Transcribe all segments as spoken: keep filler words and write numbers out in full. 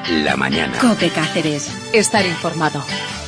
La mañana. COPE Cáceres. Estar informado.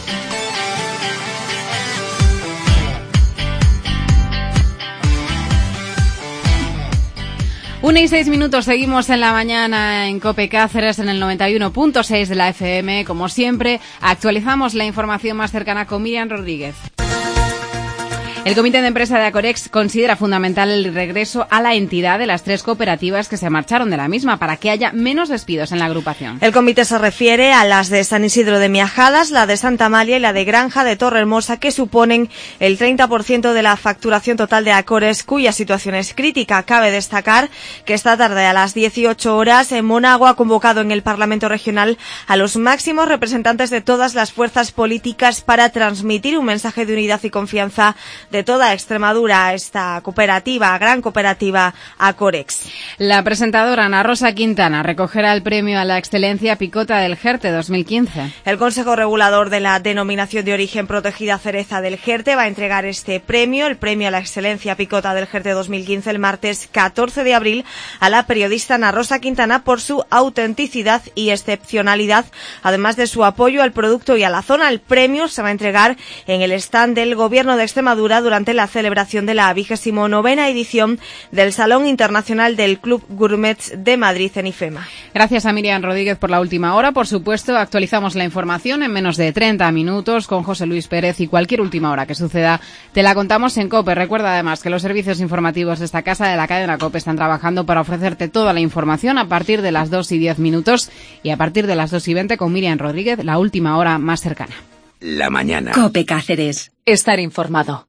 Una y seis minutos, seguimos en la mañana en COPE Cáceres en el noventa y uno punto seis de la F M. Como siempre, actualizamos la información más cercana con Miriam Rodríguez. El Comité de Empresa de Acorex considera fundamental el regreso a la entidad de las tres cooperativas que se marcharon de la misma para que haya menos despidos en la agrupación. El comité se refiere a las de San Isidro de Miajadas, la de Santa Amalia y la de Granja de Torrehermosa, que suponen el treinta por ciento de la facturación total de Acorex, cuya situación es crítica. Cabe destacar que esta tarde a las dieciocho horas en Monago ha convocado en el Parlamento Regional a los máximos representantes de todas las fuerzas políticas para transmitir un mensaje de unidad y confianza de toda Extremadura a esta cooperativa, gran cooperativa Acorex. La presentadora Ana Rosa Quintana recogerá el premio a la excelencia Picota del Jerte dos mil quince. El Consejo Regulador de la Denominación de Origen Protegida Cereza del Jerte va a entregar este premio, el premio a la excelencia Picota del Jerte dos mil quince, el martes catorce de abril a la periodista Ana Rosa Quintana por su autenticidad y excepcionalidad, además de su apoyo al producto y a la zona. El premio se va a entregar en el stand del Gobierno de Extremadura durante la celebración de la vigésimo novena edición del Salón Internacional del Club Gourmets de Madrid en IFEMA. Gracias a Miriam Rodríguez por la última hora. Por supuesto, actualizamos la información en menos de treinta minutos con José Luis Pérez y cualquier última hora que suceda te la contamos en COPE. Recuerda además que los servicios informativos de esta casa de la cadena COPE están trabajando para ofrecerte toda la información a partir de las dos y diez minutos y a partir de las dos y veinte con Miriam Rodríguez, la última hora más cercana. La mañana. COPE Cáceres. Estar informado.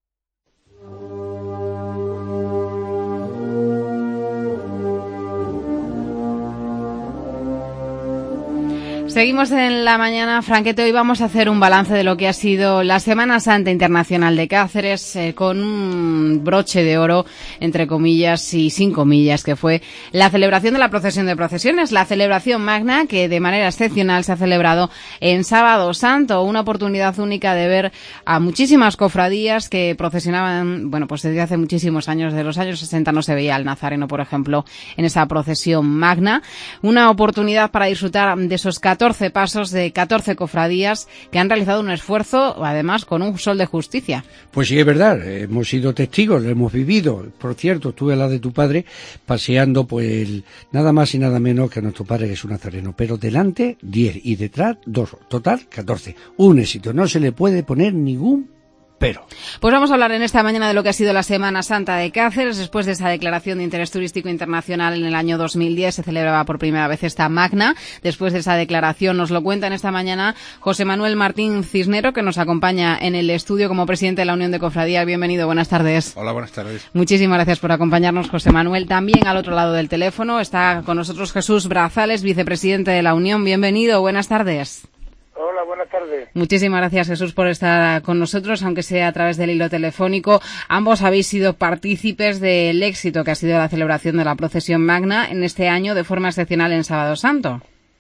Seguimos en la mañana, Franquete. Hoy vamos a hacer un balance de lo que ha sido la Semana Santa Internacional de Cáceres, eh, con un broche de oro, entre comillas y sin comillas, que fue la celebración de la procesión de procesiones, la celebración magna que de manera excepcional se ha celebrado en Sábado Santo, una oportunidad única de ver a muchísimas cofradías que procesionaban, bueno, pues desde hace muchísimos años, de los años sesenta no se veía al Nazareno, por ejemplo, en esa procesión magna, una oportunidad para disfrutar de esos catorce pasos de catorce cofradías que han realizado un esfuerzo, además, con un sol de justicia. Pues sí, es verdad, hemos sido testigos, lo hemos vivido. Por cierto, tuve a la de tu padre paseando, pues, nada más y nada menos que a nuestro padre, que es un nazareno. Pero delante, diez, y detrás, dos. Total, catorce. Un éxito, no se le puede poner ningún pero. Pues vamos a hablar en esta mañana de lo que ha sido la Semana Santa de Cáceres. Después de esa declaración de interés turístico internacional en el año dos mil diez se celebraba por primera vez esta magna. Después de esa declaración nos lo cuenta en esta mañana José Manuel Martín Cisnero, que nos acompaña en el estudio como presidente de la Unión de Cofradías. Bienvenido, buenas tardes. Hola, buenas tardes. Muchísimas gracias por acompañarnos, José Manuel. También al otro lado del teléfono está con nosotros Jesús Brazales, vicepresidente de la Unión. Bienvenido, buenas tardes. Hola, buenas tardes. Muchísimas gracias, Jesús, por estar con nosotros, aunque sea a través del hilo telefónico. Ambos habéis sido partícipes del éxito que ha sido la celebración de la procesión magna en este año de forma excepcional en Sábado Santo.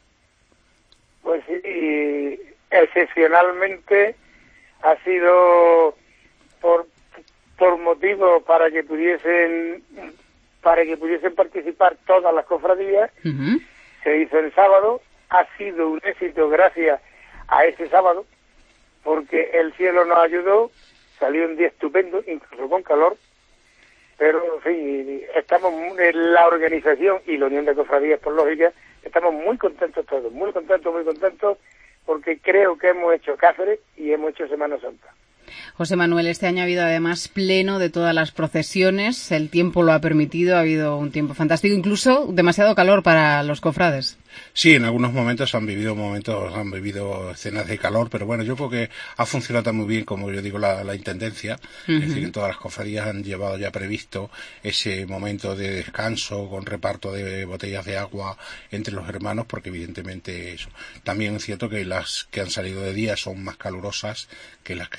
Pues sí, excepcionalmente ha sido por por motivo para que pudiesen para que pudiesen participar todas las cofradías. Uh-huh. Se hizo el sábado, ha sido un éxito gracias a ese sábado, porque el cielo nos ayudó, salió un día estupendo, incluso con calor, pero en fin, estamos en la organización y la Unión de Cofradías, por lógica, estamos muy contentos todos, muy contentos, muy contentos, porque creo que hemos hecho Cáceres y hemos hecho Semana Santa. José Manuel, este año ha habido además pleno de todas las procesiones, el tiempo lo ha permitido, ha habido un tiempo fantástico, incluso demasiado calor para los cofrades. Sí, en algunos momentos han vivido momentos, han vivido escenas de calor, pero bueno, yo creo que ha funcionado muy bien, como yo digo, la, la intendencia. Uh-huh. Es decir, en todas las cofradías han llevado ya previsto ese momento de descanso con reparto de botellas de agua entre los hermanos, porque evidentemente eso. También es cierto que las que han salido de día son más calurosas que las que salen ya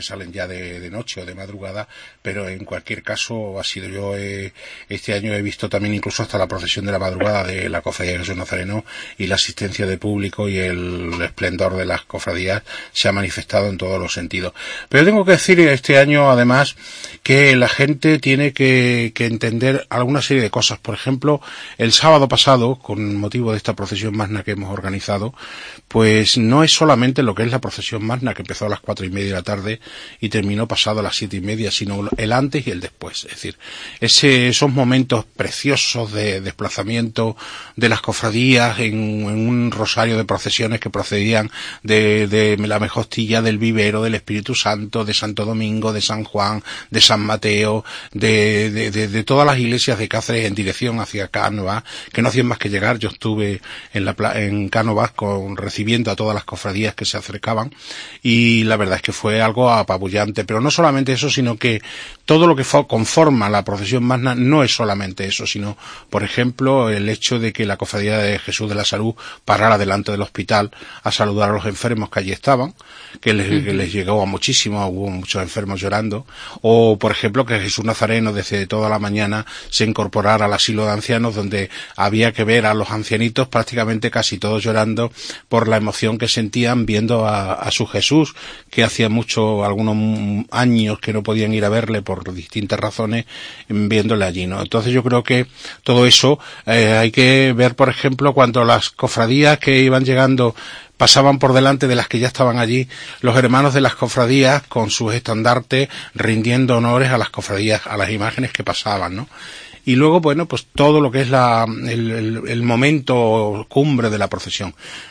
sea de, de noche o de madrugada, pero en cualquier caso ha sido yo, eh, este año he visto también incluso hasta la procesión de la madrugada de la Cofradía de Jesús Nazareno, y la asistencia de público y el esplendor de las cofradías se ha manifestado en todos los sentidos. Pero tengo que decir este año además que la gente tiene que, que entender alguna serie de cosas. Por ejemplo, el sábado pasado, con motivo de esta procesión magna que hemos organizado, pues no es solamente lo que es la procesión magna, que empezó a las cuatro y media de la tarde y terminó pasado a las siete y media, sino el antes y el después. Es decir, ese, esos momentos preciosos de desplazamiento de las cofradías en, en un rosario de procesiones que procedían de, de la Mejostilla, del Vivero, del Espíritu Santo, de Santo Domingo, de San Juan, de San Mateo, de, de, de, de todas las iglesias de Cáceres en dirección hacia Cánovas, que no hacían más que llegar. Yo estuve en la en Cánovas con, recibiendo a todas las cofradías que se acercaban, y la verdad es que fue algo apabullante. Pero no solamente eso, sino que todo lo que conforma la procesión magna no es solamente eso, sino, por ejemplo, el hecho de que la Cofradía de Jesús de la Salud parara delante del hospital a saludar a los enfermos que allí estaban, que les, uh-huh. que les llegó a muchísimo, hubo muchos enfermos llorando, o por ejemplo que Jesús Nazareno desde toda la mañana se incorporara al asilo de ancianos, donde había que ver a los ancianitos prácticamente casi todos llorando por la emoción que sentían viendo a, a su Jesús, que hacía mucho, algunos años que no podían ir a verle por distintas razones, viéndole allí, ¿no? Entonces yo creo que todo eso eh, hay que ver, por ejemplo, cuando las cofradías que iban llegando pasaban por delante de las que ya estaban allí, los hermanos de las cofradías con sus estandartes rindiendo honores a las cofradías, a las imágenes que pasaban, ¿no? Y luego, bueno, pues todo lo que es la, el, el, el momento cumbre de la procesión.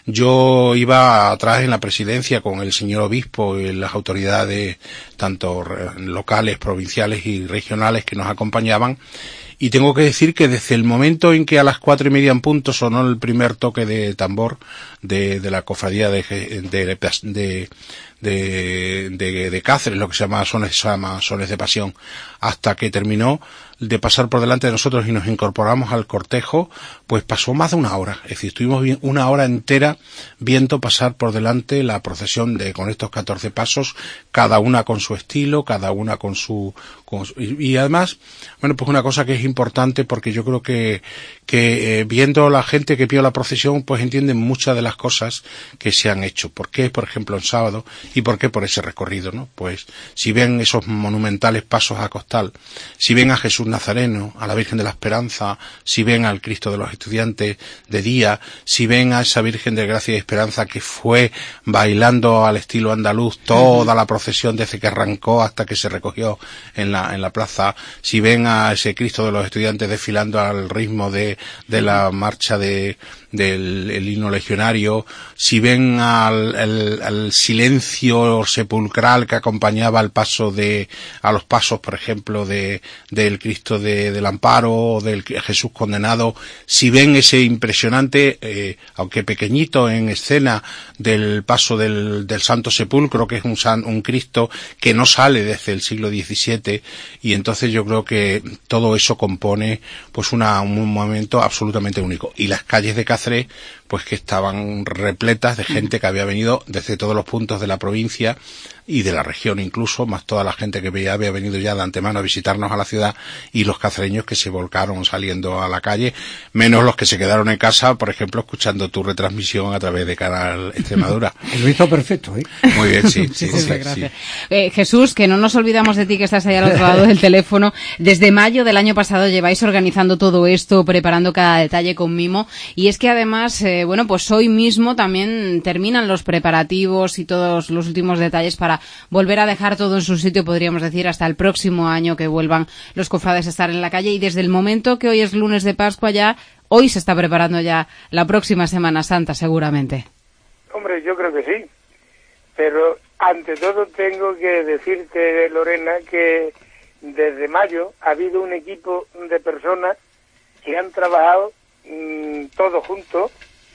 Yo iba atrás en la presidencia con el señor obispo y las autoridades, tanto locales, provinciales y regionales, que nos acompañaban. Y tengo que decir que desde el momento en que a las cuatro y media en punto sonó el primer toque de tambor de, de la cofradía de, de, de, de, de, de Cáceres, lo que se llama sones, se llama sones de pasión, hasta que terminó de pasar por delante de nosotros y nos incorporamos al cortejo, pues pasó más de una hora. Es decir, estuvimos bien, una hora entera viendo pasar por delante la procesión de con estos catorce pasos, cada una con su estilo, cada una con su... Con su y, y además, bueno, pues una cosa que es importante, porque yo creo que, que eh, viendo la gente que vio la procesión, pues entienden muchas de las cosas que se han hecho. ¿Por qué, por ejemplo, en sábado? ¿Y por qué por ese recorrido, no? Pues si ven esos monumentales pasos a costal, si ven a Jesús Nazareno, a la Virgen de la Esperanza, si ven al Cristo de los Estudiantes de día, si ven a esa Virgen de Gracia y Esperanza que fue bailando al estilo andaluz toda la procesión desde que arrancó hasta que se recogió en la, en la plaza, si ven a ese Cristo de los Estudiantes desfilando al ritmo de, de la marcha de, del el himno legionario, si ven al, al, al silencio sepulcral que acompañaba al paso de, a los pasos, por ejemplo, de, del Cristo de, del Amparo o del Jesús condenado, si ven ese impresionante, eh, aunque pequeñito en escena, del paso del, del Santo Sepulcro, que es un, san, un Cristo que no sale desde el siglo diecisiete, y entonces yo creo que todo eso compone pues una, un momento absolutamente único. Y las calles de Cáceres, pues que estaban repletas de gente que había venido desde todos los puntos de la provincia y de la región incluso, más toda la gente que ya había venido ya de antemano a visitarnos a la ciudad, y los cacereños que se volcaron saliendo a la calle, menos los que se quedaron en casa, por ejemplo, escuchando tu retransmisión a través de Canal Extremadura. Lo hizo perfecto, ¿eh? Muy bien, sí. sí, sí, sí, gracias. Sí. Eh, Jesús, que no nos olvidamos de ti, que estás ahí al otro lado del teléfono. Desde mayo del año pasado lleváis organizando todo esto, preparando cada detalle con mimo, y es que además, eh, bueno, pues hoy mismo también terminan los preparativos y todos los últimos detalles para volver a dejar todo en su sitio, podríamos decir, hasta el próximo año que vuelvan los cofrades a estar en la calle. Y desde el momento que hoy es lunes de Pascua, ya hoy se está preparando ya la próxima Semana Santa, seguramente. Hombre, yo creo que sí, pero ante todo tengo que decirte, Lorena, que desde mayo ha habido un equipo de personas que han trabajado mmm, todos juntos,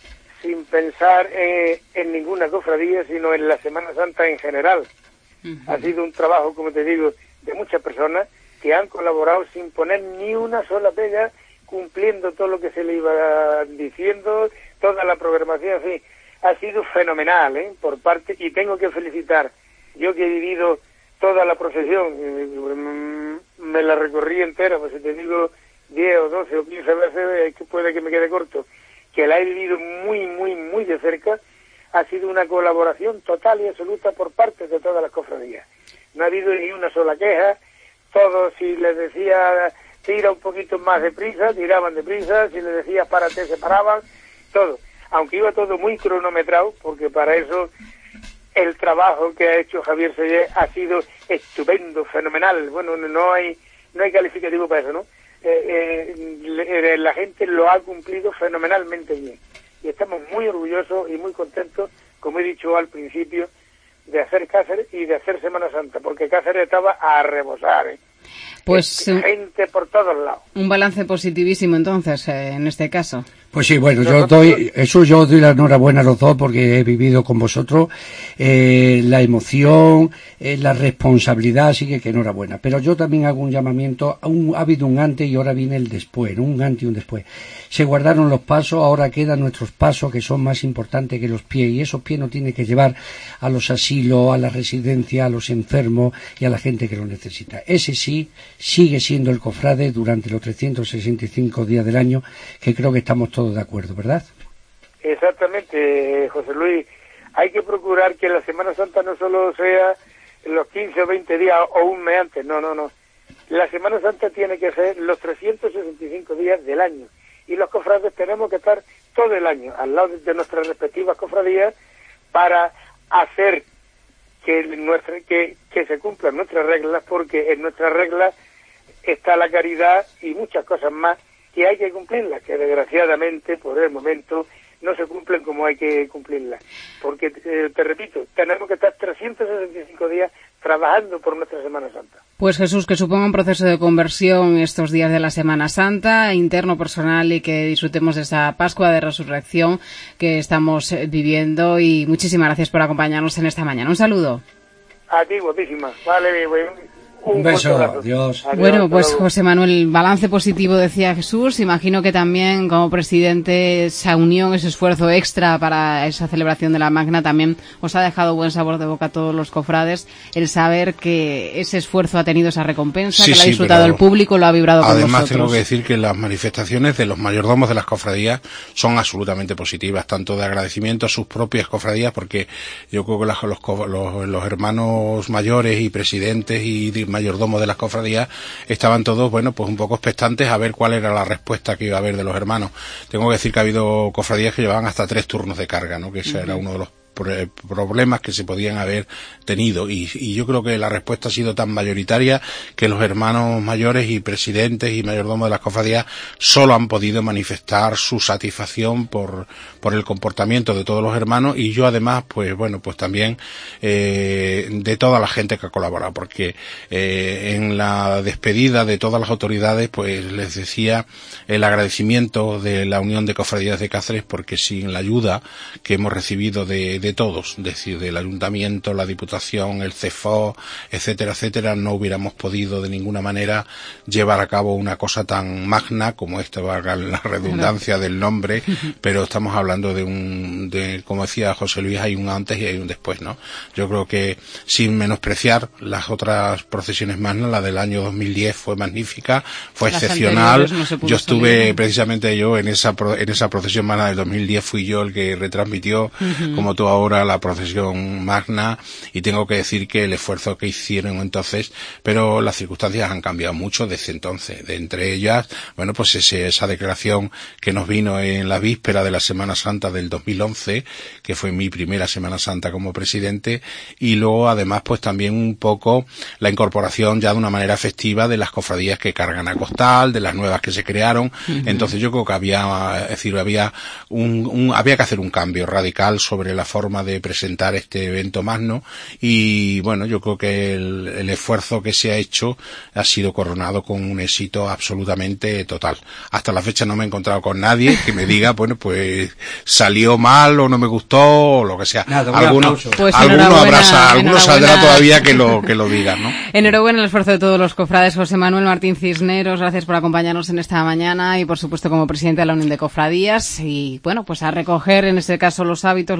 sin pensar eh, en ninguna cofradía, sino en la Semana Santa en general. Uh-huh. Ha sido un trabajo, como te digo, de muchas personas que han colaborado sin poner ni una sola pega, cumpliendo todo lo que se le iba diciendo, toda la programación, en fin. Ha sido fenomenal, ¿eh? Por parte, y tengo que felicitar, yo que he vivido toda la procesión, me la recorrí entera, pues si te digo diez o doce o quince veces, que puede que me quede corto, que la he vivido muy, muy, muy de cerca. Ha sido una colaboración total y absoluta por parte de todas las cofradías. No ha habido ni una sola queja. Todos, si les decía tira un poquito más de prisa, tiraban de prisa. Si les decía párate, se paraban. Todo. Aunque iba todo muy cronometrado, porque para eso el trabajo que ha hecho Javier Sellé ha sido estupendo, fenomenal. Bueno, no hay no hay calificativo para eso, ¿no? Eh, eh, la gente lo ha cumplido fenomenalmente bien. Y estamos muy orgullosos y muy contentos, como he dicho al principio, de hacer Cáceres y de hacer Semana Santa, porque Cáceres estaba a rebosar, ¿eh? Pues gente por todos lados. Un balance positivísimo entonces, eh, en este caso. Pues sí, bueno, yo doy, eso yo doy la enhorabuena a los dos porque he vivido con vosotros eh, la emoción, eh, la responsabilidad, así que que enhorabuena. Pero yo también hago un llamamiento, a un, ha habido un antes y ahora viene el después, ¿no? Un antes y un después. Se guardaron los pasos, ahora quedan nuestros pasos que son más importantes que los pies, y esos pies no tienen que llevar a los asilos, a la residencia, a los enfermos y a la gente que lo necesita. Ese sí sigue siendo el cofrade durante los trescientos sesenta y cinco días del año, que creo que estamos todos de acuerdo, ¿verdad? Exactamente, José Luis. Hay que procurar que la Semana Santa no solo sea los quince o veinte días o un mes antes, no, no, no. La Semana Santa tiene que ser los trescientos sesenta y cinco días del año. Y los cofrades tenemos que estar todo el año al lado de nuestras respectivas cofradías para hacer que, nuestra, que, que se cumplan nuestras reglas, porque en nuestras reglas está la caridad y muchas cosas más que hay que cumplirlas, que desgraciadamente por el momento no se cumplen como hay que cumplirlas. Porque, eh, te repito, tenemos que estar trescientos sesenta y cinco días trabajando por nuestra Semana Santa. Pues Jesús, que suponga un proceso de conversión estos días de la Semana Santa, interno, personal, y que disfrutemos de esa Pascua de Resurrección que estamos viviendo. Y muchísimas gracias por acompañarnos en esta mañana. Un saludo. A ti, guapísima. Vale, bueno. Un, un beso, adiós. adiós. Bueno, pues José Manuel, balance positivo decía Jesús. Imagino que también como presidente esa unión, ese esfuerzo extra para esa celebración de la Magna también os ha dejado buen sabor de boca a todos los cofrades, el saber que ese esfuerzo ha tenido esa recompensa, sí, que lo ha disfrutado sí, el público, lo ha vibrado con vosotros. Además tengo que decir que las manifestaciones de los mayordomos de las cofradías son absolutamente positivas, tanto de agradecimiento a sus propias cofradías, porque yo creo que los, los, los, los hermanos mayores y presidentes y mayordomos de las cofradías estaban todos, bueno, pues un poco expectantes a ver cuál era la respuesta que iba a haber de los hermanos. Tengo que decir que ha habido cofradías que llevaban hasta tres turnos de carga, ¿no? Que ese uh-huh. era uno de los problemas que se podían haber tenido, y, y yo creo que la respuesta ha sido tan mayoritaria que los hermanos mayores y presidentes y mayordomos de las cofradías solo han podido manifestar su satisfacción por, por el comportamiento de todos los hermanos, y yo además, pues bueno, pues también eh, de toda la gente que ha colaborado, porque eh, en la despedida de todas las autoridades, pues les decía el agradecimiento de la Unión de Cofradías de Cáceres, porque sin la ayuda que hemos recibido de, de todos, es decir, del Ayuntamiento, la Diputación, el C E F O, etcétera, etcétera, no hubiéramos podido de ninguna manera llevar a cabo una cosa tan magna como esta, valga la redundancia del nombre, pero estamos hablando de un, de, como decía José Luis, hay un antes y hay un después, ¿no? Yo creo que, sin menospreciar las otras procesiones magnas, la del año dos mil diez fue magnífica, fue las excepcional. No yo estuve, salir. precisamente yo, en esa, en esa procesión magna del dos mil diez, fui yo el que retransmitió, uh-huh. como tú ahora, la procesión magna, y tengo que decir que el esfuerzo que hicieron entonces, pero las circunstancias han cambiado mucho desde entonces. De entre ellas, bueno, pues ese, esa declaración que nos vino en la víspera de la Semana Santa del dos mil once, que fue mi primera Semana Santa como presidente, y luego además pues también un poco la incorporación ya de una manera efectiva de las cofradías que cargan a costal, de las nuevas que se crearon. Uh-huh. Entonces yo creo que había, es decir, había un, un, había que hacer un cambio radical sobre la forma de presentar este evento magno, y bueno, yo creo que el, el esfuerzo que se ha hecho ha sido coronado con un éxito absolutamente total. Hasta la fecha no me he encontrado con nadie que me diga, bueno, pues salió mal o no me gustó o lo que sea. Nada, alguno pues alguno, habrá, alguno saldrá todavía que lo que lo digan, ¿no? Enhorabuena el esfuerzo de todos los cofrades. José Manuel Martín Cisneros, gracias por acompañarnos en esta mañana, y por supuesto como presidente de la Unión de Cofradías, y bueno, pues a recoger en este caso los hábitos, los guantes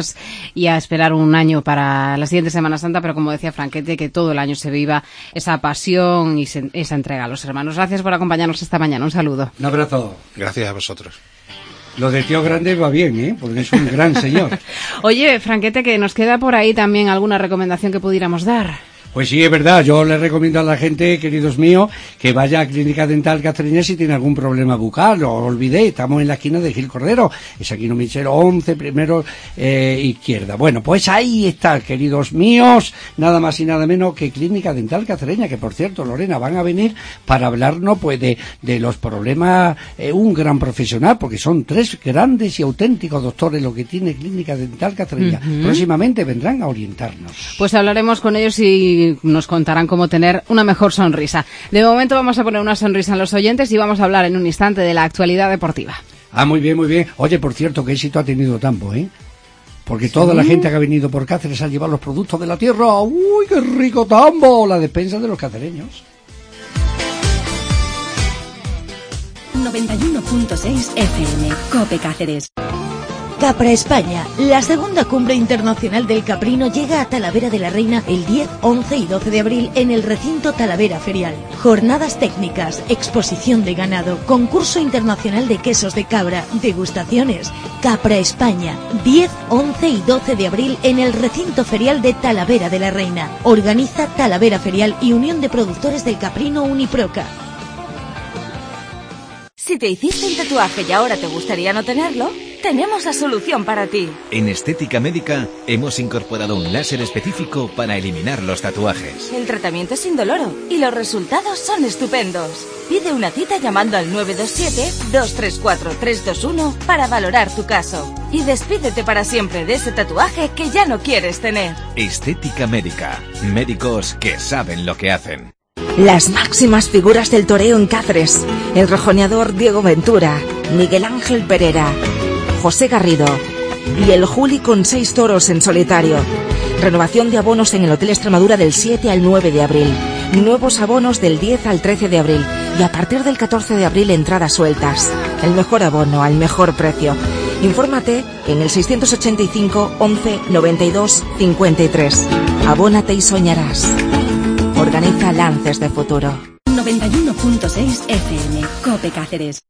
felices y a esperar un año para la siguiente Semana Santa, pero como decía Franquete, que todo el año se viva esa pasión y se, esa entrega a los hermanos. Gracias por acompañarnos esta mañana. Un saludo. Un abrazo. Gracias a vosotros. Lo de Tío Grande va bien, ¿eh? Porque es un gran señor. Oye, Franquete, que nos queda por ahí también alguna recomendación que pudiéramos dar. Pues sí, es verdad. Yo le recomiendo a la gente, queridos míos, que vaya a Clínica Dental Cacereña si tiene algún problema bucal. No lo olvidéis, estamos en la esquina de Gil Cordero. Es aquí en Michero once, primero eh, izquierda. Bueno, pues ahí está, queridos míos. Nada más y nada menos que Clínica Dental Cacereña, que por cierto, Lorena, van a venir para hablarnos pues de, de los problemas, eh, un gran profesional, porque son tres grandes y auténticos doctores lo que tiene Clínica Dental Cacereña. Uh-huh. Próximamente vendrán a orientarnos. Pues hablaremos con ellos y nos contarán cómo tener una mejor sonrisa. De momento vamos a poner una sonrisa en los oyentes y vamos a hablar en un instante de la actualidad deportiva. Ah, muy bien, muy bien. Oye, por cierto, qué éxito ha tenido Tambo, ¿eh? Porque ¿sí? Toda la gente que ha venido por Cáceres a llevar los productos de la tierra. ¡Uy, qué rico Tambo! La despensa de los cacereños. noventa y uno punto seis F M, COPE Cáceres. Capra España, la segunda cumbre internacional del caprino, llega a Talavera de la Reina el diez, once y doce de abril en el recinto Talavera Ferial. Jornadas técnicas, exposición de ganado, concurso internacional de quesos de cabra, degustaciones. Capra España, diez, once y doce de abril en el recinto ferial de Talavera de la Reina. Organiza Talavera Ferial y Unión de Productores del Caprino Uniproca. Si te hiciste un tatuaje y ahora te gustaría no tenerlo, tenemos la solución para ti. En Estética Médica hemos incorporado un láser específico para eliminar los tatuajes. El tratamiento es indoloro y los resultados son estupendos. Pide una cita llamando al nueve dos siete, dos tres cuatro, tres dos uno para valorar tu caso. Y despídete para siempre de ese tatuaje que ya no quieres tener. Estética Médica. Médicos que saben lo que hacen. Las máximas figuras del toreo en Cáceres. El rejoneador Diego Ventura, Miguel Ángel Pereira, José Garrido y el Juli con seis toros en solitario. Renovación de abonos en el Hotel Extremadura del siete al nueve de abril. Nuevos abonos del diez al trece de abril. Y a partir del catorce de abril entradas sueltas. El mejor abono al mejor precio. Infórmate en el seiscientos ochenta y cinco, once, noventa y dos, cincuenta y tres. Abónate y soñarás. Organiza Lances de Futuro. noventa y uno punto seis F M, COPE Cáceres.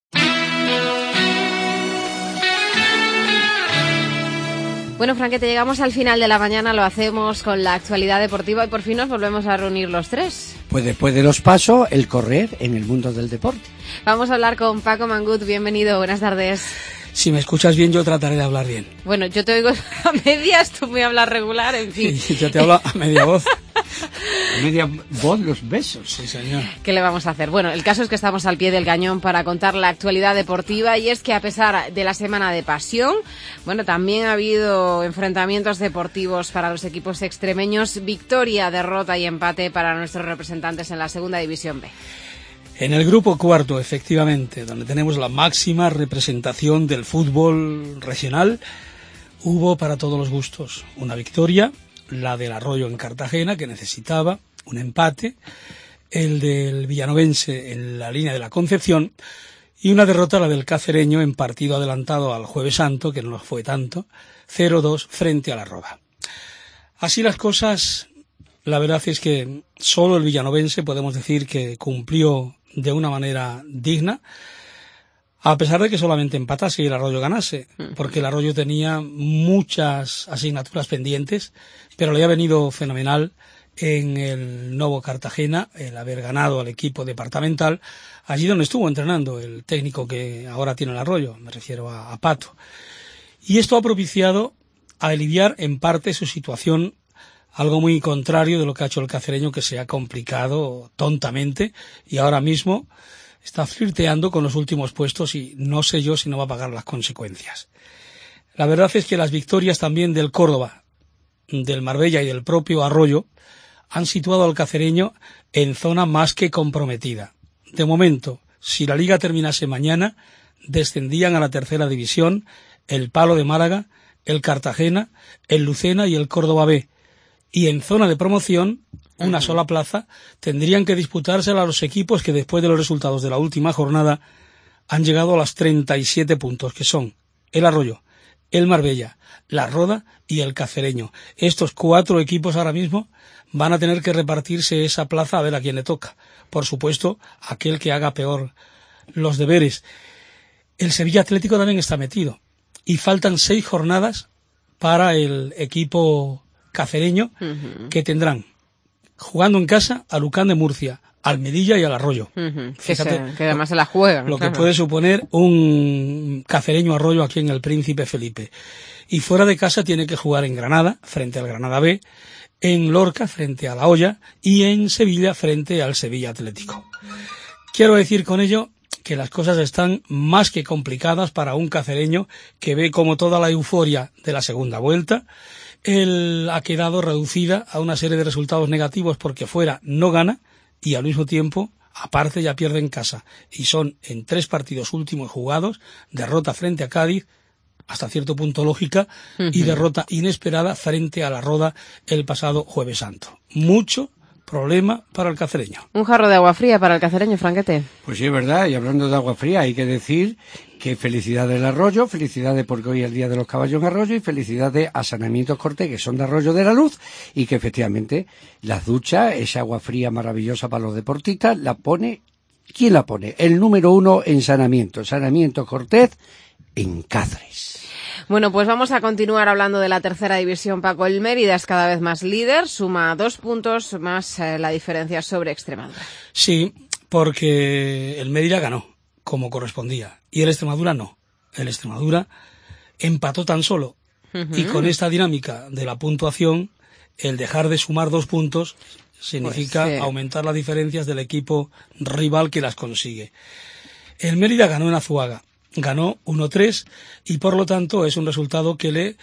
Bueno, Franquete, llegamos al final de la mañana, lo hacemos con la actualidad deportiva y por fin nos volvemos a reunir los tres. Pues después de los pasos, el correr en el mundo del deporte. Vamos a hablar con Paco Mangut, bienvenido, buenas tardes. Si me escuchas bien, yo trataré de hablar bien. Bueno, yo te oigo a medias, tú me hablas regular, en fin. Sí, yo te hablo a media voz. A media voz, los besos. Sí, señor. ¿Qué le vamos a hacer? Bueno, el caso es que estamos al pie del cañón para contar la actualidad deportiva y es que a pesar de la semana de pasión, bueno, también ha habido enfrentamientos deportivos para los equipos extremeños, victoria, derrota y empate para nuestros representantes en la segunda división B. En el grupo cuarto, efectivamente, donde tenemos la máxima representación del fútbol regional, hubo para todos los gustos una victoria, la del Arroyo en Cartagena, que necesitaba un empate, el del Villanovense en la línea de la Concepción, y una derrota, la del Cacereño, en partido adelantado al Jueves Santo, que no fue tanto, cero dos frente a la Roda. Así las cosas, la verdad es que solo el Villanovense podemos decir que cumplió de una manera digna, a pesar de que solamente empatase y el Arroyo ganase, porque el Arroyo tenía muchas asignaturas pendientes, pero le ha venido fenomenal en el Novo Cartagena el haber ganado al equipo departamental, allí donde estuvo entrenando el técnico que ahora tiene el Arroyo, me refiero a, a Pato. Y esto ha propiciado a aliviar en parte su situación, algo muy contrario de lo que ha hecho el cacereño, que se ha complicado tontamente y ahora mismo está flirteando con los últimos puestos y no sé yo si no va a pagar las consecuencias. La verdad es que las victorias también del Córdoba, del Marbella y del propio Arroyo han situado al cacereño en zona más que comprometida. De momento, si la liga terminase mañana, descendían a la tercera división el Palo de Málaga, el Cartagena, el Lucena y el Córdoba B. Y en zona de promoción, una sola plaza, tendrían que disputársela a los equipos que después de los resultados de la última jornada han llegado a las treinta y siete puntos, que son el Arroyo, el Marbella, la Roda y el Cacereño. Estos cuatro equipos ahora mismo van a tener que repartirse esa plaza a ver a quién le toca. Por supuesto, aquel que haga peor los deberes. El Sevilla Atlético también está metido. Y faltan seis jornadas para el equipo cacereño, uh-huh. que tendrán, jugando en casa, a Lucán de Murcia, al Melilla y al Arroyo. Uh-huh. Fíjate, que, se, que además se la juegan. Lo claro. que puede suponer un cacereño Arroyo aquí en el Príncipe Felipe. Y fuera de casa tiene que jugar en Granada, frente al Granada B, en Lorca, frente a La Hoya, y en Sevilla, frente al Sevilla Atlético. Quiero decir con ello que las cosas están más que complicadas para un cacereño que ve como toda la euforia de la segunda vuelta él ha quedado reducida a una serie de resultados negativos porque fuera no gana y al mismo tiempo, aparte, ya pierde en casa. Y son en tres partidos últimos jugados, derrota frente a Cádiz, hasta cierto punto lógica, uh-huh. y derrota inesperada frente a la Roda el pasado Jueves Santo. Mucho problema para el cacereño. Un jarro de agua fría para el cacereño, Franquete. Pues sí, es verdad, y hablando de agua fría, hay que decir que felicidades al Arroyo, felicidades porque hoy es el Día de los Caballos en Arroyo, y felicidades a Saneamientos Cortés, que son de Arroyo de la Luz, y que efectivamente las duchas, esa agua fría maravillosa para los deportistas, la pone, ¿quién la pone? El número uno en saneamiento, Saneamientos Cortés en Cáceres. Bueno, pues vamos a continuar hablando de la tercera división, Paco. El Mérida es cada vez más líder, suma dos puntos más eh, la diferencia sobre Extremadura. Sí, porque el Mérida ganó, como correspondía, y el Extremadura no. El Extremadura empató tan solo, uh-huh. y con esta dinámica de la puntuación, el dejar de sumar dos puntos significa pues, sí. aumentar las diferencias del equipo rival que las consigue. El Mérida ganó en Azuaga. Ganó uno tres y por lo tanto es un resultado que le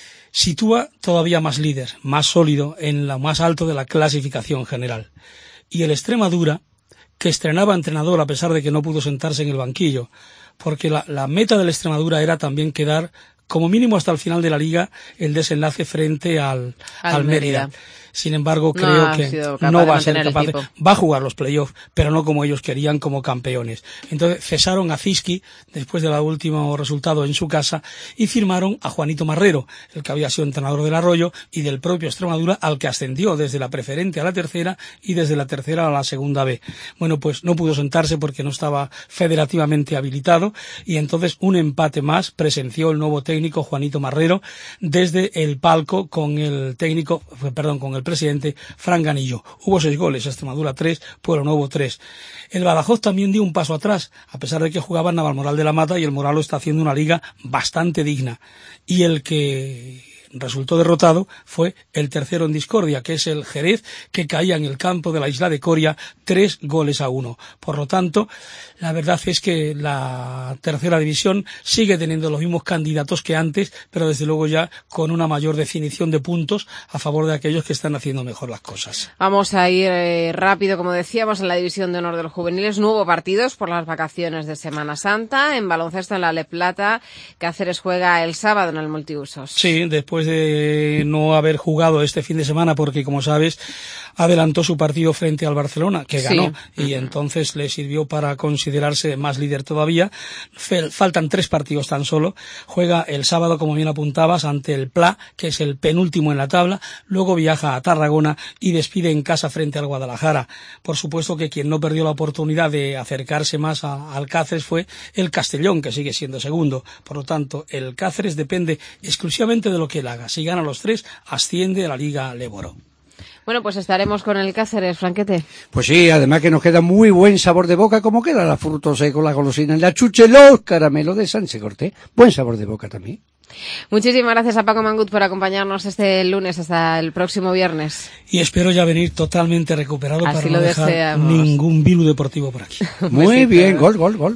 sitúa todavía más líder, más sólido en lo más alto de la clasificación general. Y el Extremadura, que estrenaba entrenador a pesar de que no pudo sentarse en el banquillo, porque la, la meta del Extremadura era también quedar como mínimo hasta el final de la liga el desenlace frente al, al, al Mérida. Mérida. Sin embargo, creo no que no va a ser capaz de, va a jugar los playoffs, pero no como ellos querían, como campeones. Entonces cesaron a Ziski después del último resultado en su casa y firmaron a Juanito Marrero, el que había sido entrenador del Arroyo y del propio Extremadura, al que ascendió desde la preferente a la tercera y desde la tercera a la segunda B. Bueno, pues no pudo sentarse porque no estaba federativamente habilitado y entonces un empate más presenció el nuevo técnico Juanito Marrero desde el palco con el técnico, perdón, con el el presidente Fran Ganillo. Hubo seis goles, Extremadura tres, Pueblo Nuevo tres. El Badajoz también dio un paso atrás, a pesar de que jugaba Navalmoral de la Mata y el Moralo está haciendo una liga bastante digna. Y el que resultó derrotado fue el tercero en discordia, que es el Jerez, que caía en el campo de la isla de Coria tres goles a uno. Por lo tanto, la verdad es que la tercera división sigue teniendo los mismos candidatos que antes, pero desde luego ya con una mayor definición de puntos a favor de aquellos que están haciendo mejor las cosas. Vamos a ir eh, rápido, como decíamos, en la división de honor de los juveniles. No hubo partidos por las vacaciones de Semana Santa. En baloncesto en la Le Plata, Cáceres juega el sábado en el multiusos. Sí, después de no haber jugado este fin de semana porque, como sabes, adelantó su partido frente al Barcelona, que ganó, sí. y entonces le sirvió para considerarse más líder todavía. Faltan tres partidos tan solo. Juega el sábado, como bien apuntabas, ante el Pla, que es el penúltimo en la tabla, luego viaja a Tarragona y despide en casa frente al Guadalajara. Por supuesto que quien no perdió la oportunidad de acercarse más a, al Cáceres fue el Castellón, que sigue siendo segundo. Por lo tanto, el Cáceres depende exclusivamente de lo que él haga. Si gana los tres, asciende a la Liga Leboro. Bueno, pues estaremos con el Cáceres, Franquete. Pues sí, además que nos queda muy buen sabor de boca, como queda la fruta seca, la golosina, la chuche, los caramelos de Sánchez Cortés. Buen sabor de boca también. Muchísimas gracias a Paco Mangut por acompañarnos este lunes hasta el próximo viernes. Y espero ya venir totalmente recuperado Así para no no dejar deseamos. ningún vilu deportivo por aquí. Muy bien, gol, gol, gol.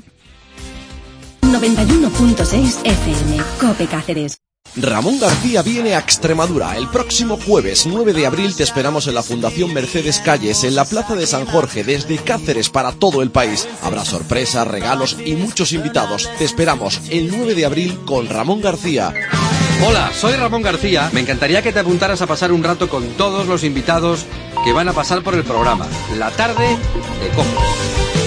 noventa y uno punto seis F M, Cope Cáceres. Ramón García viene a Extremadura. El próximo jueves nueve de abril te esperamos en la Fundación Mercedes Calles, en la Plaza de San Jorge, desde Cáceres para todo el país. Habrá sorpresas, regalos y muchos invitados. Te esperamos el nueve de abril con Ramón García. Hola, soy Ramón García. Me encantaría que te apuntaras a pasar un rato con todos los invitados que van a pasar por el programa La Tarde de Cope.